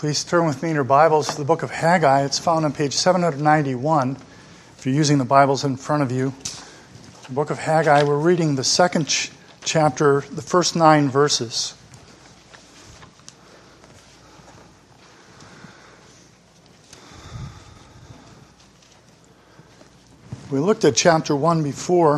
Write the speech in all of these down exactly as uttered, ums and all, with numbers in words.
Please turn with me in your Bibles to the book of Haggai. It's found on page seven ninety-one. If you're using the Bibles in front of you, the book of Haggai, we're reading the second ch- chapter, the first nine verses. We looked at chapter one before.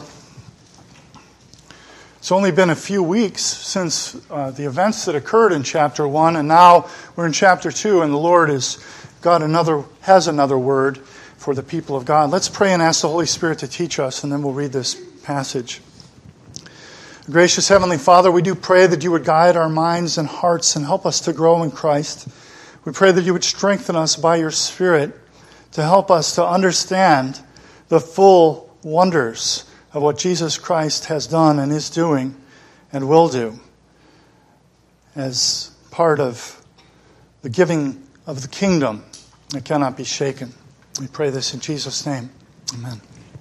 It's only been a few weeks since uh, the events that occurred in chapter one, and now we're in chapter two, and the Lord has got another has another word for the people of God. Let's pray and ask the Holy Spirit to teach us, and then we'll read this passage. Gracious Heavenly Father, we do pray that you would guide our minds and hearts and help us to grow in Christ. We pray that you would strengthen us by your Spirit to help us to understand the full wonders of what Jesus Christ has done and is doing and will do as part of the giving of the kingdom that cannot be shaken. We pray this in Jesus' name. Amen.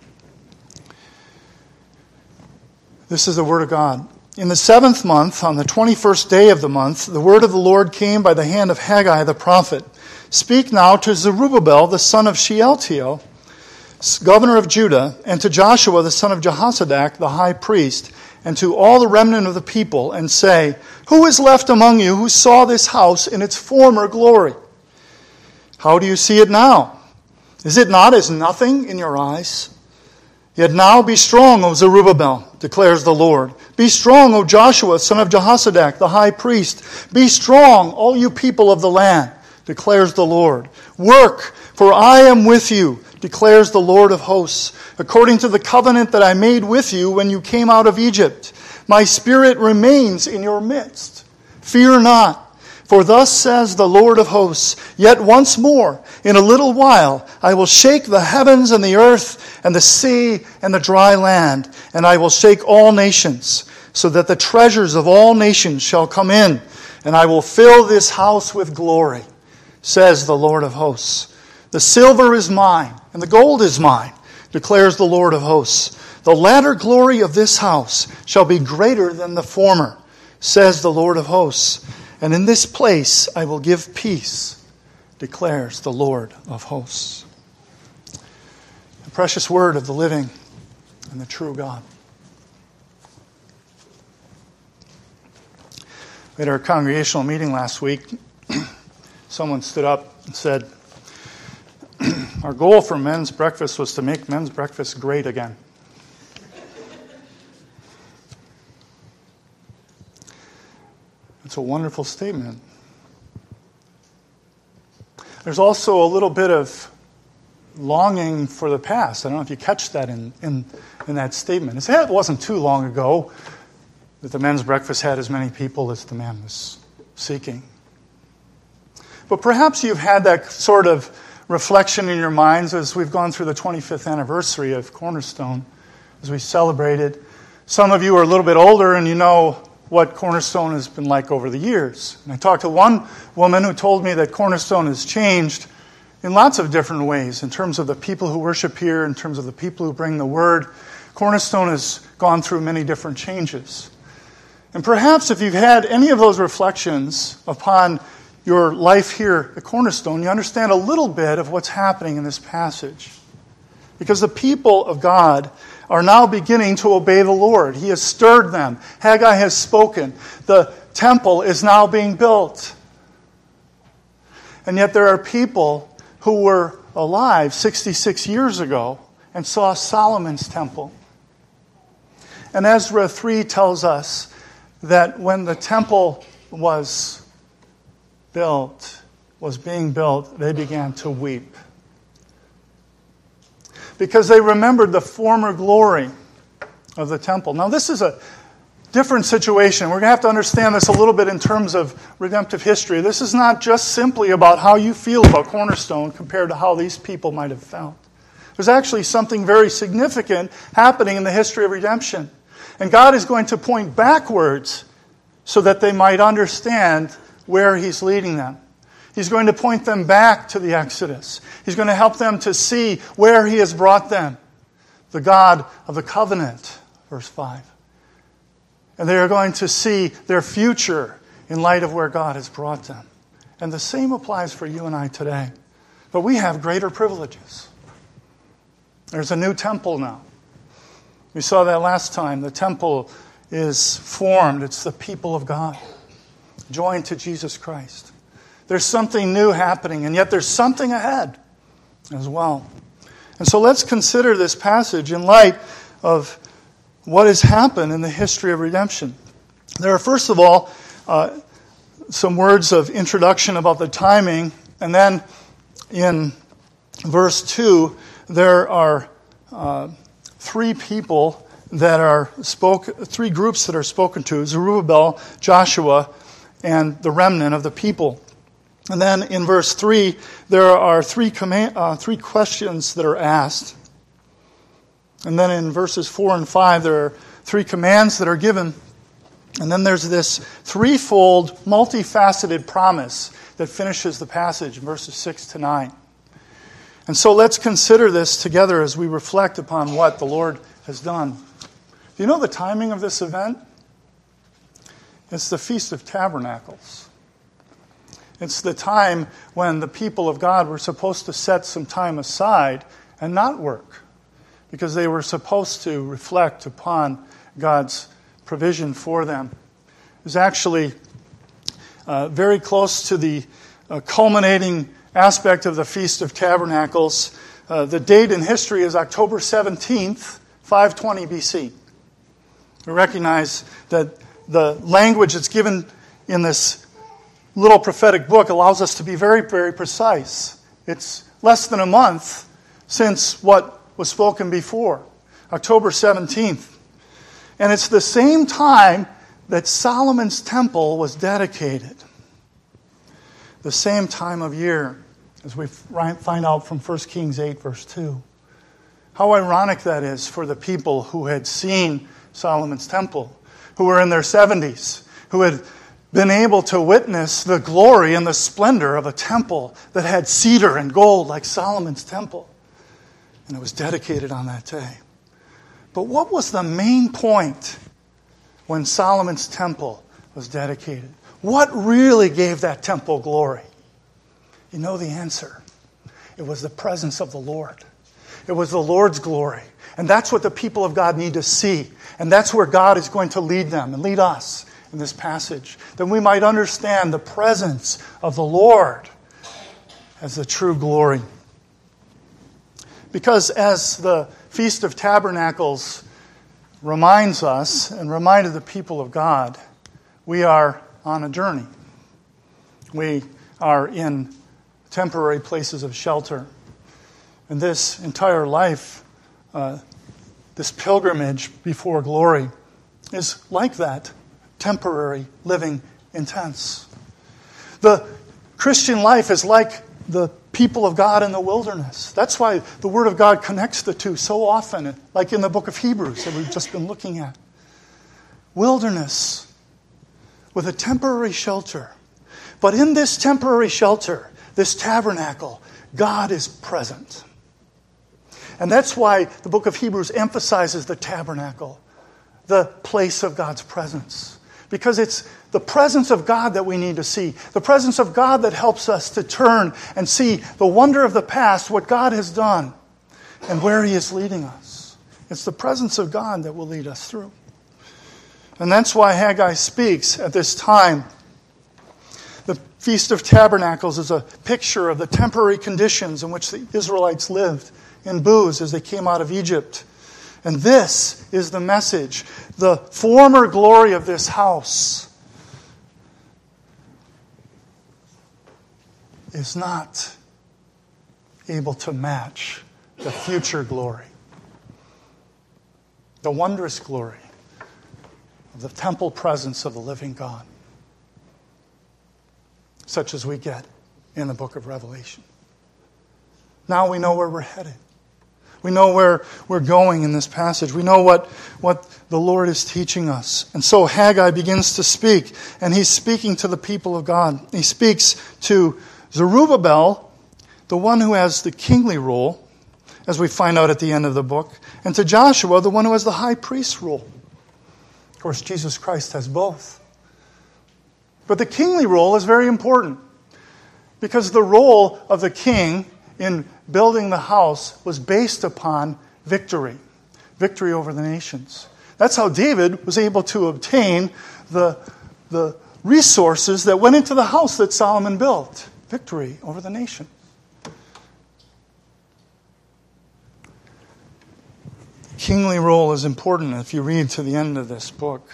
This is the word of God. In the seventh month, on the twenty-first day of the month, the word of the Lord came by the hand of Haggai the prophet. Speak now to Zerubbabel, the son of Shealtiel, governor of Judah, and to Joshua the son of Jehozadak, the high priest, and to all the remnant of the people, and say, Who is left among you who saw this house in its former glory? How do you see it now? Is it not as nothing in your eyes? Yet now be strong, O Zerubbabel, declares the Lord. Be strong, O Joshua, son of Jehozadak, the high priest. Be strong, all you people of the land, declares the Lord. Work, for I am with you, declares the Lord of hosts, according to the covenant that I made with you when you came out of Egypt. My spirit remains in your midst. Fear not, for thus says the Lord of hosts, Yet once more, in a little while, I will shake the heavens and the earth and the sea and the dry land, and I will shake all nations, so that the treasures of all nations shall come in, and I will fill this house with glory, says the Lord of hosts. The silver is mine, and the gold is mine, declares the Lord of hosts. The latter glory of this house shall be greater than the former, says the Lord of hosts. And in this place I will give peace, declares the Lord of hosts. The precious word of the living and the true God. We had our congregational meeting last week. Someone stood up and said, Our goal for men's breakfast was to make men's breakfast great again. It's a wonderful statement. There's also a little bit of longing for the past. I don't know if you catch that in, in, in that statement. It's, it wasn't too long ago that the men's breakfast had as many people as the man was seeking. But perhaps you've had that sort of reflection in your minds as we've gone through the twenty-fifth anniversary of Cornerstone, as we celebrated. Some of you are a little bit older and you know what Cornerstone has been like over the years. And I talked to one woman who told me that Cornerstone has changed in lots of different ways, in terms of the people who worship here, in terms of the people who bring the word. Cornerstone has gone through many different changes. And perhaps if you've had any of those reflections upon your life here at Cornerstone, you understand a little bit of what's happening in this passage. Because the people of God are now beginning to obey the Lord. He has stirred them. Haggai has spoken. The temple is now being built. And yet there are people who were alive sixty-six years ago and saw Solomon's temple. And Ezra three tells us that when the temple was built, was being built, they began to weep. Because they remembered the former glory of the temple. Now this is a different situation. We're going to have to understand this a little bit in terms of redemptive history. This is not just simply about how you feel about Cornerstone compared to how these people might have felt. There's actually something very significant happening in the history of redemption. And God is going to point backwards so that they might understand where He's leading them. He's going to point them back to the Exodus. He's going to help them to see where He has brought them. The God of the covenant, verse five. And they are going to see their future in light of where God has brought them. And the same applies for you and I today. But we have greater privileges. There's a new temple now. We saw that last time. The temple is formed. It's the people of God, joined to Jesus Christ. There's something new happening, and yet there's something ahead as well. And so let's consider this passage in light of what has happened in the history of redemption. There are, first of all, uh, some words of introduction about the timing, and then in verse two, there are uh, three people that are spoke, three groups that are spoken to: Zerubbabel, Joshua, and the remnant of the people. And then in verse three, there are three command, uh, three questions that are asked. And then in verses four and five, there are three commands that are given. And then there's this threefold, multifaceted promise that finishes the passage in verses six to nine. And so let's consider this together as we reflect upon what the Lord has done. Do you know the timing of this event? It's the Feast of Tabernacles. It's the time when the people of God were supposed to set some time aside and not work, because they were supposed to reflect upon God's provision for them. It was actually uh, very close to the uh, culminating aspect of the Feast of Tabernacles. Uh, the date in history is October seventeenth, five twenty B C. We recognize that the language that's given in this little prophetic book allows us to be very, very precise. It's less than a month since what was spoken before, October seventeenth. And it's the same time that Solomon's temple was dedicated. The same time of year, as we find out from First Kings eight, verse two. How ironic that is for the people who had seen Solomon's temple, who were in their seventies, who had been able to witness the glory and the splendor of a temple that had cedar and gold like Solomon's temple. And it was dedicated on that day. But what was the main point when Solomon's temple was dedicated? What really gave that temple glory? You know the answer. It was the presence of the Lord. It was the Lord's glory. And that's what the people of God need to see. And that's where God is going to lead them and lead us in this passage. That we might understand the presence of the Lord as the true glory. Because as the Feast of Tabernacles reminds us and reminded the people of God, we are on a journey. We are in temporary places of shelter. And this entire life, uh, this pilgrimage before glory, is like that, temporary living in tents. The Christian life is like the people of God in the wilderness. That's why the Word of God connects the two so often, like in the book of Hebrews that we've just been looking at. Wilderness with a temporary shelter. But in this temporary shelter, this tabernacle, God is present. And that's why the book of Hebrews emphasizes the tabernacle, the place of God's presence. Because it's the presence of God that we need to see. The presence of God that helps us to turn and see the wonder of the past, what God has done, and where He is leading us. It's the presence of God that will lead us through. And that's why Haggai speaks at this time. The Feast of Tabernacles is a picture of the temporary conditions in which the Israelites lived in booths as they came out of Egypt. And this is the message. The former glory of this house is not able to match the future glory, the wondrous glory of the temple presence of the living God, such as we get in the book of Revelation. Now we know where we're headed. We know where we're going in this passage. We know what, what the Lord is teaching us. And so Haggai begins to speak, and he's speaking to the people of God. He speaks to Zerubbabel, the one who has the kingly role, as we find out at the end of the book, and to Joshua, the one who has the high priest role. Of course, Jesus Christ has both. But the kingly role is very important. Because the role of the king in building the house was based upon victory. Victory over the nations. That's how David was able to obtain the, the resources that went into the house that Solomon built. Victory over the nation. Kingly role is important if you read to the end of this book.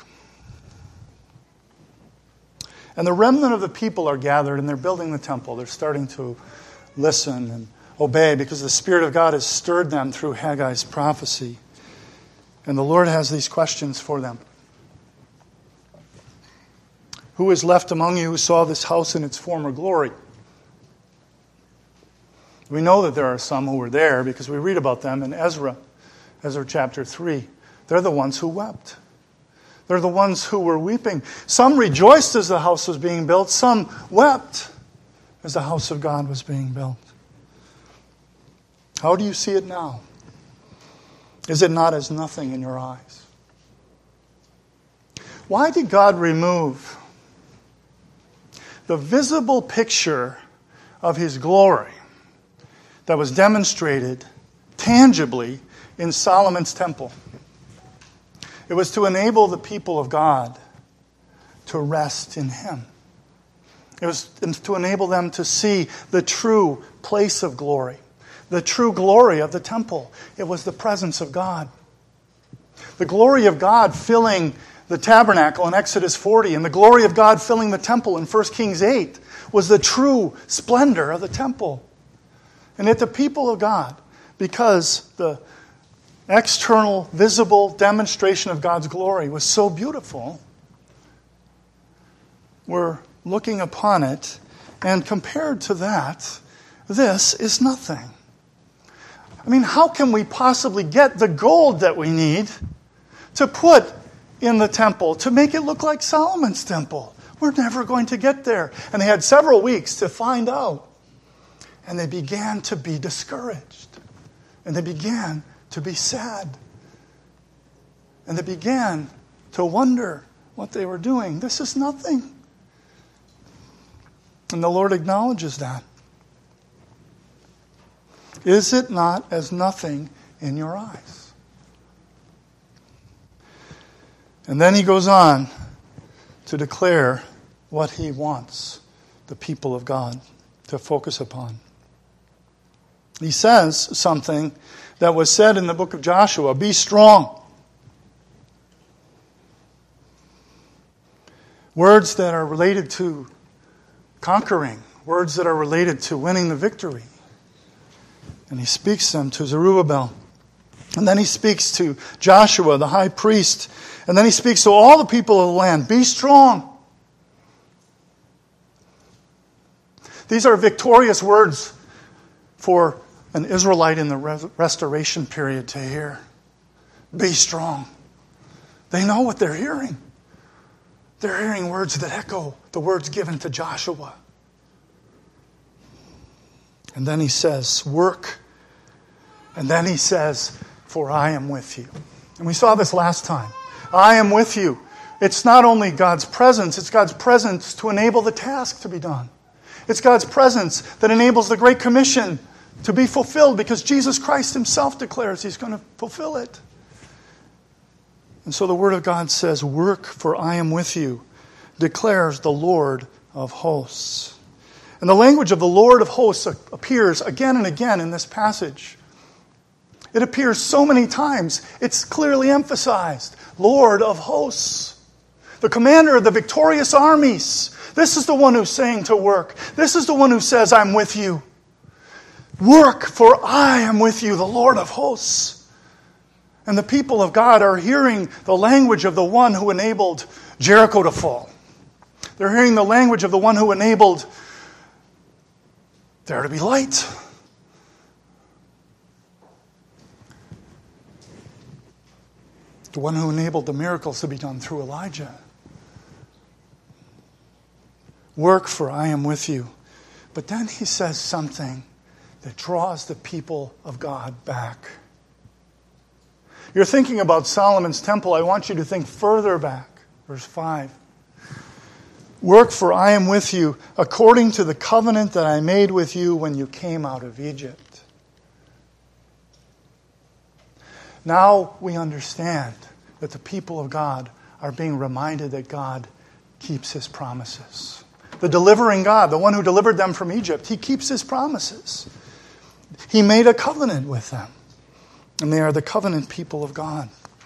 And the remnant of the people are gathered and they're building the temple. They're starting to listen and obey because the Spirit of God has stirred them through Haggai's prophecy. And the Lord has these questions for them. Who is left among you who saw this house in its former glory? We know that there are some who were there because we read about them in Ezra, Ezra chapter three. They're the ones who wept. They're the ones who were weeping. Some rejoiced as the house was being built. Some wept as the house of God was being built. How do you see it now? Is it not as nothing in your eyes? Why did God remove the visible picture of His glory that was demonstrated tangibly in Solomon's temple? It was to enable the people of God to rest in Him. It was to enable them to see the true place of glory, the true glory of the temple. It was the presence of God. The glory of God filling the tabernacle in Exodus forty and the glory of God filling the temple in First Kings eight was the true splendor of the temple. And yet the people of God, because the external, visible demonstration of God's glory was so beautiful, we're looking upon it, and compared to that, this is nothing. I mean, how can we possibly get the gold that we need to put in the temple to make it look like Solomon's temple? We're never going to get there. And they had several weeks to find out. And they began to be discouraged. And they began to be sad. And they began to wonder what they were doing. This is nothing. And the Lord acknowledges that. Is it not as nothing in your eyes? And then he goes on to declare what he wants the people of God to focus upon. He says something that was said in the book of Joshua, be strong. Words that are related to conquering, words that are related to winning the victory. And he speaks them to Zerubbabel. And then he speaks to Joshua, the high priest. And then he speaks to all the people of the land. Be strong. These are victorious words for an Israelite in the restoration period to hear. Be strong. They know what they're hearing. They're hearing words that echo the words given to Joshua. And then he says, work. And then he says, for I am with you. And we saw this last time. I am with you. It's not only God's presence, it's God's presence to enable the task to be done. It's God's presence that enables the Great Commission to be fulfilled because Jesus Christ Himself declares He's going to fulfill it. And so the Word of God says, work, for I am with you, declares the Lord of hosts. And the language of the Lord of hosts appears again and again in this passage. It appears so many times, it's clearly emphasized. Lord of hosts. The commander of the victorious armies. This is the one who's saying to work. This is the one who says, I'm with you. Work, for I am with you, the Lord of hosts. And the people of God are hearing the language of the one who enabled Jericho to fall. They're hearing the language of the one who enabled there to be light. The one who enabled the miracles to be done through Elijah. Work, for I am with you. But then he says something that draws the people of God back. You're thinking about Solomon's temple. I want you to think further back. Verse five. Work, for I am with you, according to the covenant that I made with you when you came out of Egypt. Now we understand that the people of God are being reminded that God keeps His promises. The delivering God, the one who delivered them from Egypt, He keeps His promises. He made a covenant with them, and they are the covenant people of God.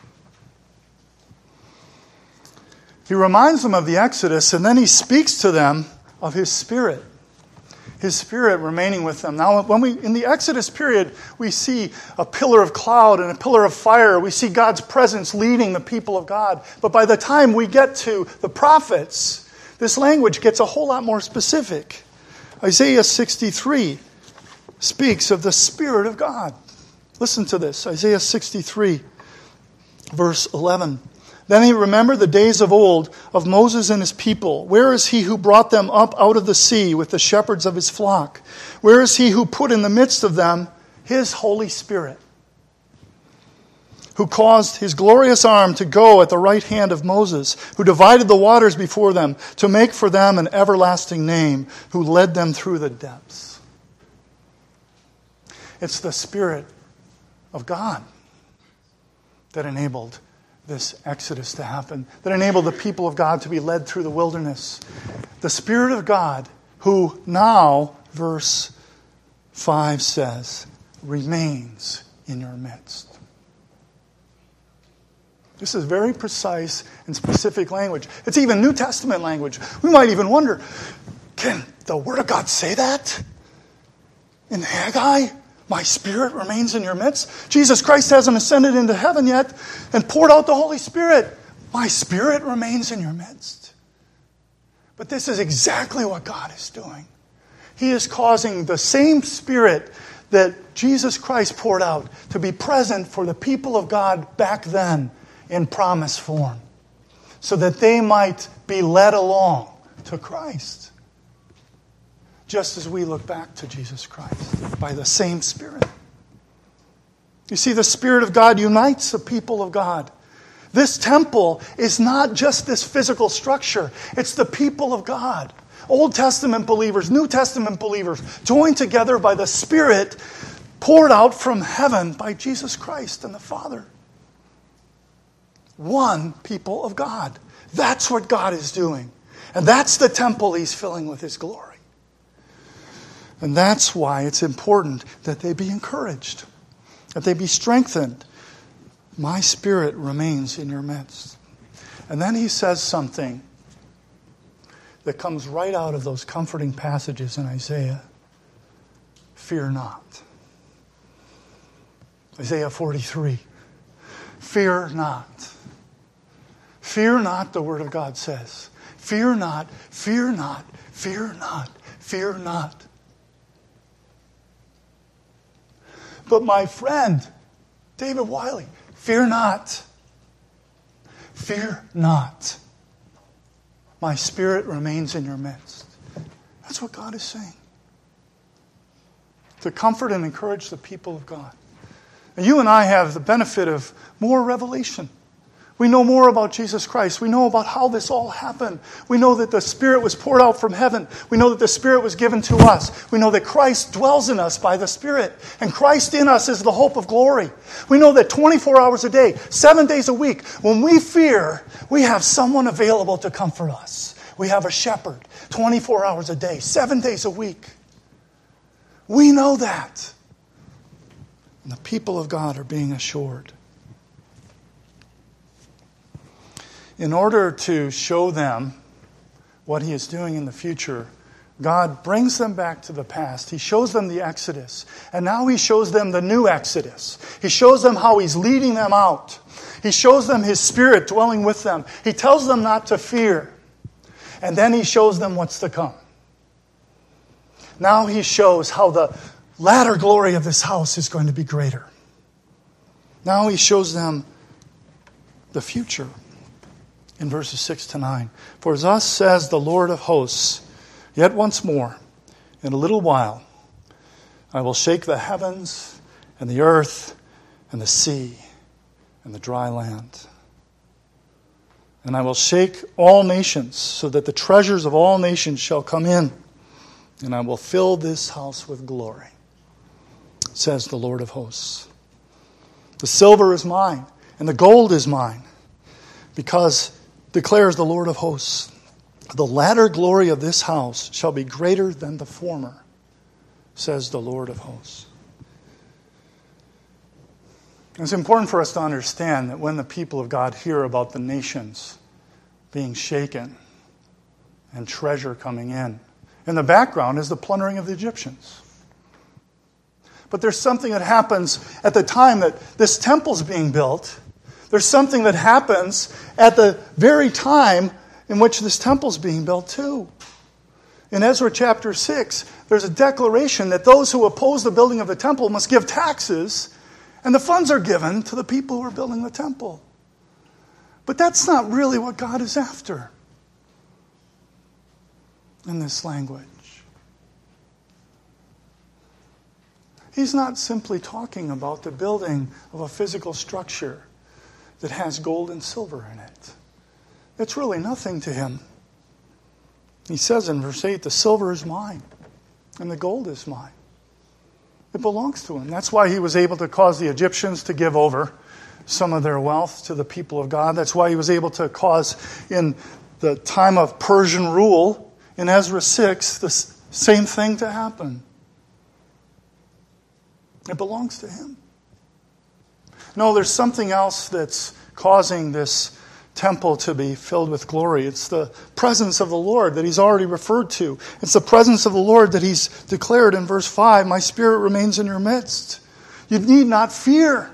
He reminds them of the Exodus, and then He speaks to them of His Spirit. His Spirit remaining with them. Now, when we in the Exodus period, we see a pillar of cloud and a pillar of fire. We see God's presence leading the people of God. But by the time we get to the prophets, this language gets a whole lot more specific. Isaiah sixty-three speaks of the Spirit of God. Listen to this. Isaiah sixty-three, verse eleven. Then he remembered the days of old, of Moses and his people. Where is he who brought them up out of the sea with the shepherds of his flock? Where is he who put in the midst of them his Holy Spirit? Who caused his glorious arm to go at the right hand of Moses, who divided the waters before them, to make for them an everlasting name, who led them through the depths. It's the Spirit of God that enabled this Exodus to happen, that enabled the people of God to be led through the wilderness. The Spirit of God, who now, verse five says, remains in your midst. This is very precise and specific language. It's even New Testament language. We might even wonder, can the Word of God say that? In Haggai? My Spirit remains in your midst. Jesus Christ hasn't ascended into heaven yet and poured out the Holy Spirit. My Spirit remains in your midst. But this is exactly what God is doing. He is causing the same Spirit that Jesus Christ poured out to be present for the people of God back then in promise form, so that they might be led along to Christ. Just as we look back to Jesus Christ by the same Spirit. You see, the Spirit of God unites the people of God. This temple is not just this physical structure. It's the people of God. Old Testament believers, New Testament believers, joined together by the Spirit poured out from heaven by Jesus Christ and the Father. One people of God. That's what God is doing. And that's the temple He's filling with His glory. And that's why it's important that they be encouraged, that they be strengthened. My Spirit remains in your midst. And then he says something that comes right out of those comforting passages in Isaiah. Fear not. Isaiah forty-three. Fear not. Fear not, the Word of God says. Fear not, fear not, fear not, fear not. But my friend, David Wiley, fear not. Fear not. My Spirit remains in your midst. That's what God is saying. To comfort and encourage the people of God. And you and I have the benefit of more revelation. We know more about Jesus Christ. We know about how this all happened. We know that the Spirit was poured out from heaven. We know that the Spirit was given to us. We know that Christ dwells in us by the Spirit. And Christ in us is the hope of glory. We know that twenty-four hours a day, seven days a week, when we fear, we have someone available to comfort us. We have a shepherd, twenty-four hours a day, seven days a week. We know that. And the people of God are being assured. In order to show them what He is doing in the future, God brings them back to the past. He shows them the Exodus. And now He shows them the new Exodus. He shows them how He's leading them out. He shows them His Spirit dwelling with them. He tells them not to fear. And then He shows them what's to come. Now He shows how the latter glory of this house is going to be greater. Now He shows them the future. In verses six to nine. For thus says the Lord of hosts, yet once more, in a little while, I will shake the heavens and the earth and the sea and the dry land. And I will shake all nations, so that the treasures of all nations shall come in, and I will fill this house with glory, says the Lord of hosts. The silver is mine, and the gold is mine, because, declares the Lord of hosts, the latter glory of this house shall be greater than the former, says the Lord of hosts. It's important for us to understand that when the people of God hear about the nations being shaken and treasure coming in, in the background is the plundering of the Egyptians. But there's something that happens at the time that this temple's being built. There's something that happens at the very time in which this temple's being built too. In Ezra chapter six, there's a declaration that those who oppose the building of the temple must give taxes, and the funds are given to the people who are building the temple. But that's not really what God is after in this language. He's not simply talking about the building of a physical structure that has gold and silver in it. It's really nothing to him. He says in verse eight, the silver is mine and the gold is mine. It belongs to him. That's why he was able to cause the Egyptians to give over some of their wealth to the people of God. That's why he was able to cause, in the time of Persian rule, in Ezra six, the same thing to happen. It belongs to him. No, there's something else that's causing this temple to be filled with glory. It's the presence of the Lord that he's already referred to. It's the presence of the Lord that he's declared in verse five, my spirit remains in your midst. You need not fear.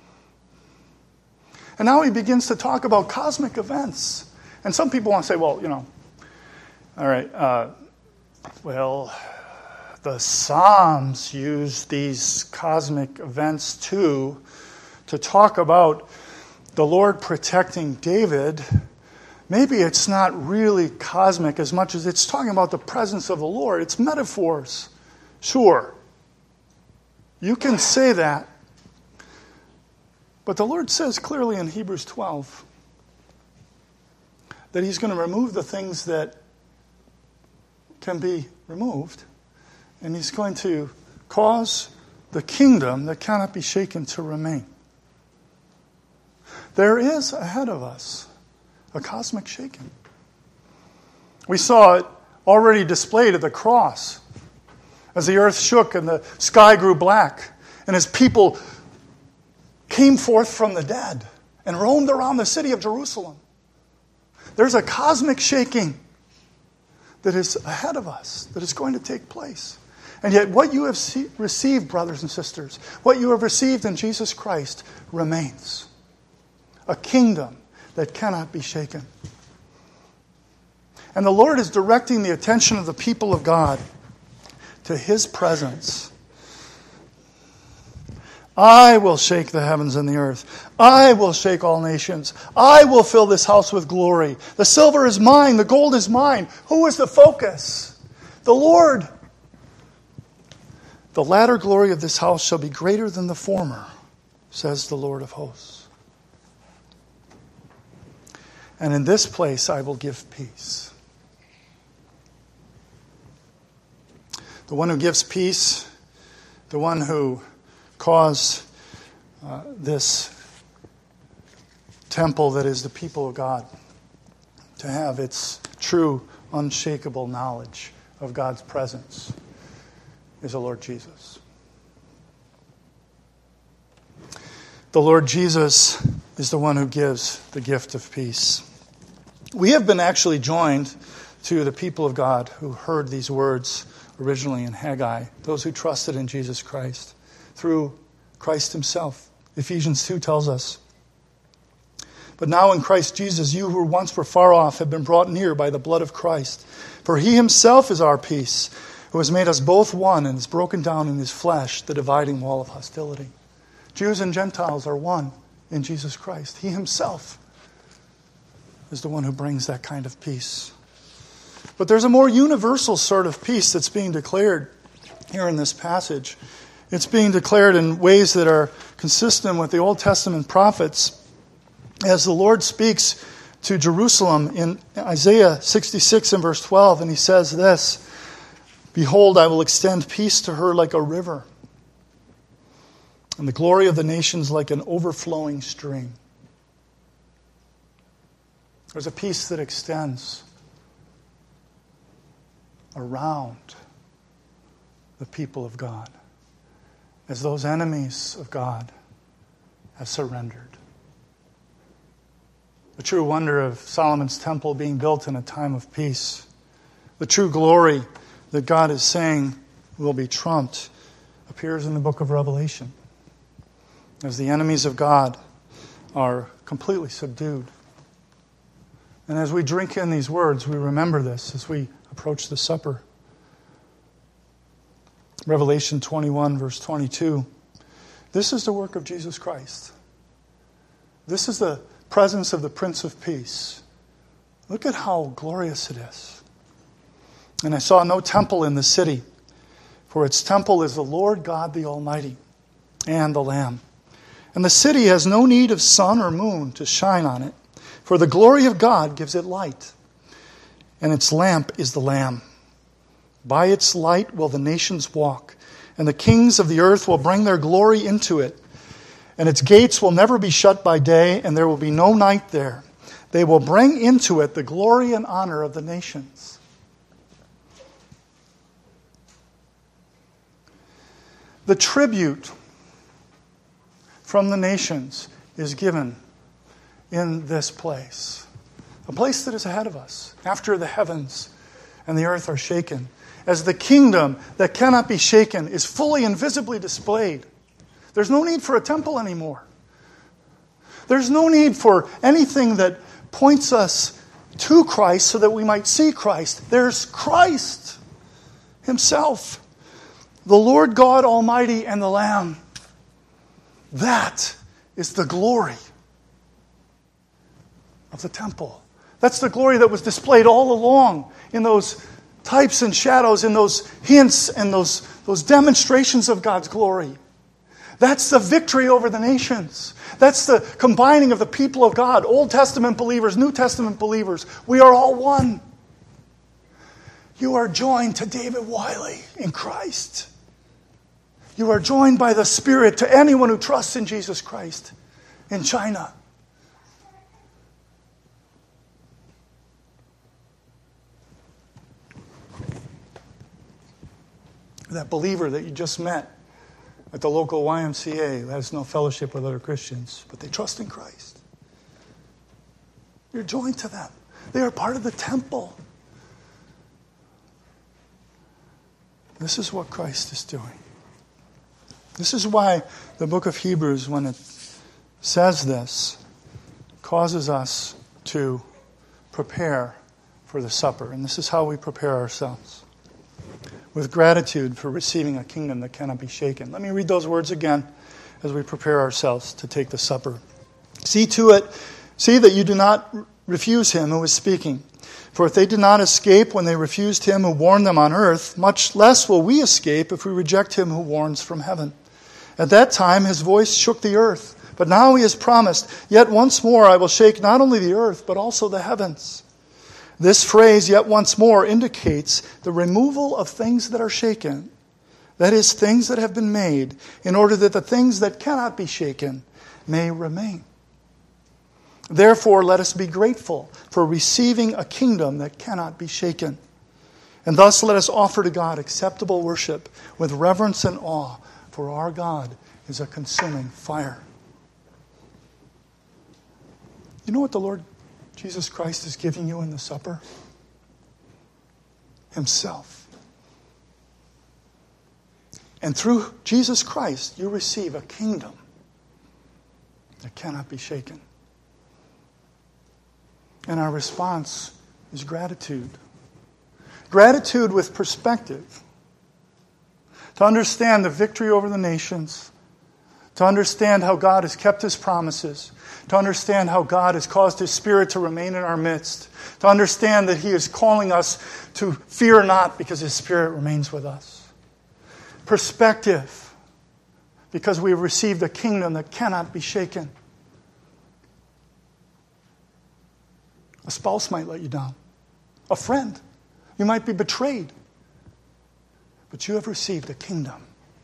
And now he begins to talk about cosmic events. And some people want to say, well, you know, all right, uh, well, the Psalms use these cosmic events too to talk about the Lord protecting David. Maybe it's not really cosmic as much as it's talking about the presence of the Lord. It's metaphors. Sure. You can say that. But the Lord says clearly in Hebrews twelve that he's going to remove the things that can be removed, and he's going to cause the kingdom that cannot be shaken to remain. There is ahead of us a cosmic shaking. We saw it already displayed at the cross as the earth shook and the sky grew black, and as people came forth from the dead and roamed around the city of Jerusalem. There's a cosmic shaking that is ahead of us, that is going to take place. And yet what you have see- received, brothers and sisters, what you have received in Jesus Christ remains. A kingdom that cannot be shaken. And the Lord is directing the attention of the people of God to his presence. I will shake the heavens and the earth. I will shake all nations. I will fill this house with glory. The silver is mine. The gold is mine. Who is the focus? The Lord. The latter glory of this house shall be greater than the former, says the Lord of hosts. And in this place I will give peace. The one who gives peace, the one who caused uh, this temple that is the people of God to have its true, unshakable knowledge of God's presence, is the Lord Jesus. The Lord Jesus is the one who gives the gift of peace. We have been actually joined to the people of God who heard these words originally in Haggai, those who trusted in Jesus Christ through Christ himself. Ephesians two tells us, but now in Christ Jesus, you who once were far off have been brought near by the blood of Christ. For he himself is our peace, who has made us both one and has broken down in his flesh the dividing wall of hostility. Jews and Gentiles are one in Jesus Christ. He himself is the one who brings that kind of peace. But there's a more universal sort of peace that's being declared here in this passage. It's being declared in ways that are consistent with the Old Testament prophets as the Lord speaks to Jerusalem in Isaiah sixty-six and verse twelve, and he says this, "Behold, I will extend peace to her like a river, and the glory of the nations like an overflowing stream." There's a peace that extends around the people of God as those enemies of God have surrendered. The true wonder of Solomon's temple being built in a time of peace, the true glory that God is saying will be trumped, appears in the book of Revelation as the enemies of God are completely subdued. And as we drink in these words, we remember this as we approach the supper. Revelation twenty-one, verse twenty-two. This is the work of Jesus Christ. This is the presence of the Prince of Peace. Look at how glorious it is. "And I saw no temple in the city, for its temple is the Lord God the Almighty and the Lamb. And the city has no need of sun or moon to shine on it, for the glory of God gives it light, and its lamp is the Lamb. By its light will the nations walk, and the kings of the earth will bring their glory into it. And its gates will never be shut by day, and there will be no night there. They will bring into it the glory and honor of the nations." The tribute from the nations is given in this place. A place that is ahead of us, after the heavens and the earth are shaken. As the kingdom that cannot be shaken is fully and visibly displayed. There's no need for a temple anymore. There's no need for anything that points us to Christ so that we might see Christ. There's Christ Himself, the Lord God Almighty and the Lamb. That is the glory of the temple. That's the glory that was displayed all along in those types and shadows, in those hints and those, those demonstrations of God's glory. That's the victory over the nations. That's the combining of the people of God, Old Testament believers, New Testament believers. We are all one. You are joined to David Wiley in Christ. You are joined by the Spirit to anyone who trusts in Jesus Christ in China. That believer that you just met at the local Y M C A who has no fellowship with other Christians, but they trust in Christ. You're joined to them. They are part of the temple. This is what Christ is doing. This is why the book of Hebrews, when it says this, causes us to prepare for the supper. And this is how we prepare ourselves. With gratitude for receiving a kingdom that cannot be shaken. Let me read those words again as we prepare ourselves to take the supper. See to it, see that you do not refuse him who is speaking. For if they did not escape when they refused him who warned them on earth, much less will we escape if we reject him who warns from heaven. At that time his voice shook the earth, but now he has promised, yet once more I will shake not only the earth, but also the heavens. This phrase, yet once more, indicates the removal of things that are shaken. That is, things that have been made, in order that the things that cannot be shaken may remain. Therefore, let us be grateful for receiving a kingdom that cannot be shaken. And thus let us offer to God acceptable worship with reverence and awe, for our God is a consuming fire. You know what the Lord Jesus Christ is giving you in the supper? Himself. And through Jesus Christ, you receive a kingdom that cannot be shaken. And our response is gratitude. Gratitude with perspective. To understand the victory over the nations. To understand how God has kept His promises. To understand how God has caused His Spirit to remain in our midst. To understand that He is calling us to fear not because His Spirit remains with us. Perspective, because we have received a kingdom that cannot be shaken. A spouse might let you down. A friend. You might be betrayed. But you have received a kingdom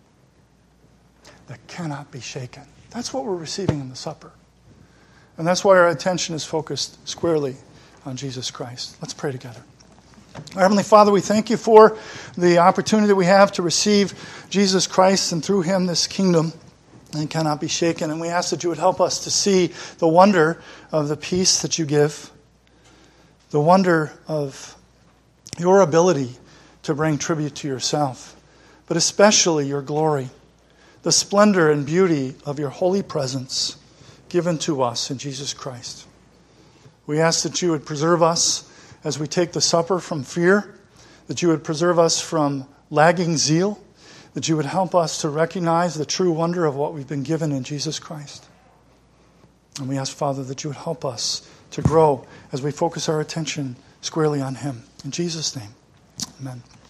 that cannot be shaken. That's what we're receiving in the supper. And that's why our attention is focused squarely on Jesus Christ. Let's pray together. Our Heavenly Father, we thank you for the opportunity that we have to receive Jesus Christ, and through him this kingdom and cannot be shaken. And we ask that you would help us to see the wonder of the peace that you give, the wonder of your ability to bring tribute to yourself, but especially your glory, the splendor and beauty of your holy presence given to us in Jesus Christ. We ask that you would preserve us as we take the supper from fear, that you would preserve us from lagging zeal, that you would help us to recognize the true wonder of what we've been given in Jesus Christ. And we ask, Father, that you would help us to grow as we focus our attention squarely on him. In Jesus' name, amen.